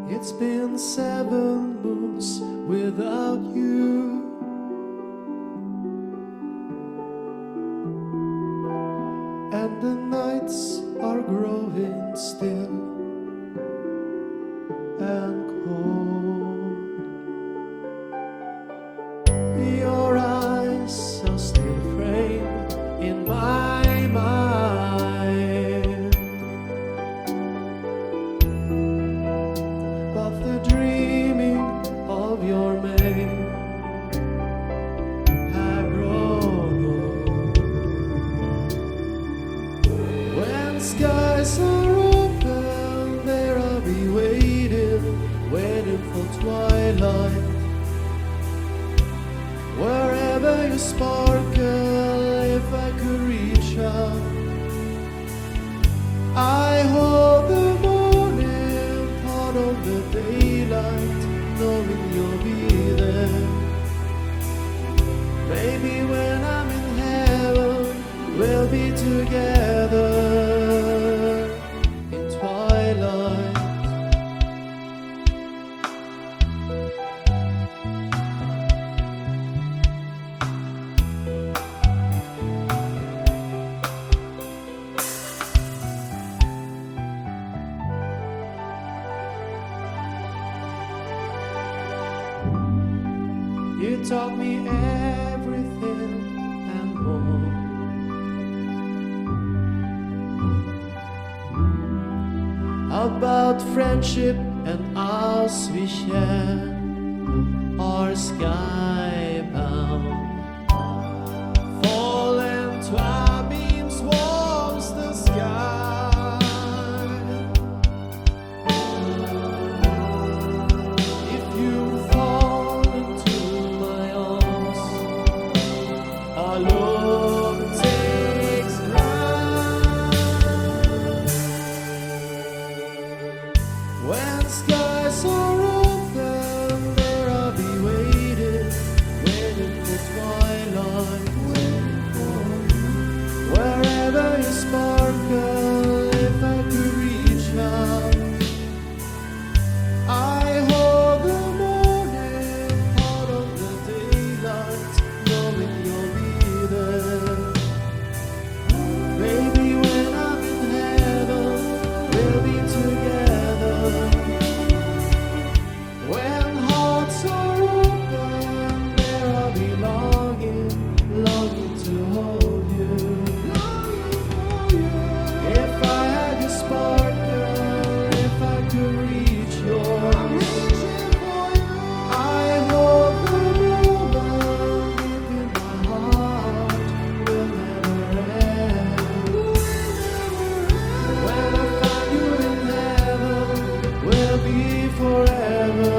It's been 7 moons without you, and the nights are growing still and cold. Your eyes are still framed in my mind, but the dreaming of your mane have grown old. When skies are open, there I'll be waiting for twilight. Wherever you sparkle, if I could reach out, I hold the morning, part of the daylight, knowing you'll be there. Maybe when I'm in heaven, we'll be together in twilight. You taught me everything and more. About friendship and us we share, our skybound. Fallen twine-beams warms the sky. If you fall into my arms, our love takes ground. When skies are open, there I'll be waiting for twilight, waiting for you. Wherever you sparkle, if I could reach out, I hold the morning, part of the daylight, knowing you'll be there. Baby, when I'm in heaven, we'll be together. When hearts are open, there I'll be longing to hold you. If I had your sparkle, if I could reach yours, I hold the moment deep in my heart, will never end. When I find you in heaven, we'll be forever.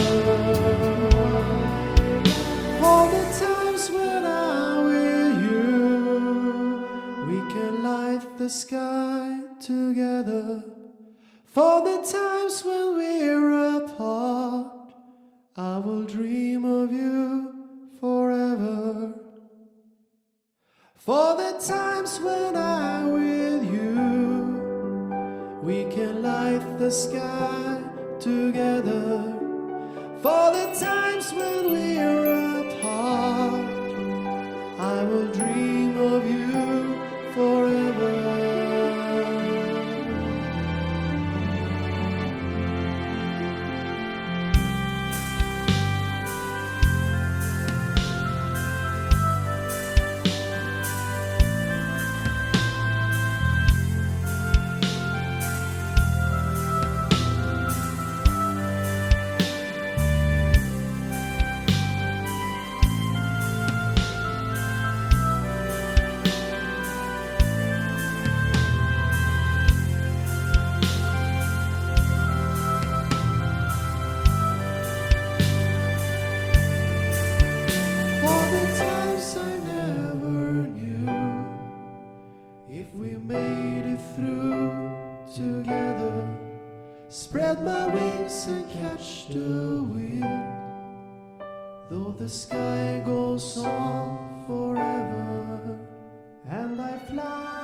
All the times when I'm with you, we can light the sky together. For the times when we're apart, I will dream of you forever. For the times when I'm with you, we can light the sky together. For the times when we're apart, I will dream of you forever. For the times I never knew if we made it through together, spread my wings and catch the wind. Though the sky goes on forever, and I fly